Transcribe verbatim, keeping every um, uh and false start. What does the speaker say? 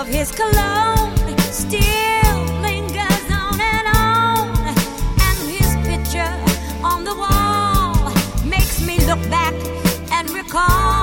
of his cologne still lingers on and on, and his picture on the wall makes me look back and recall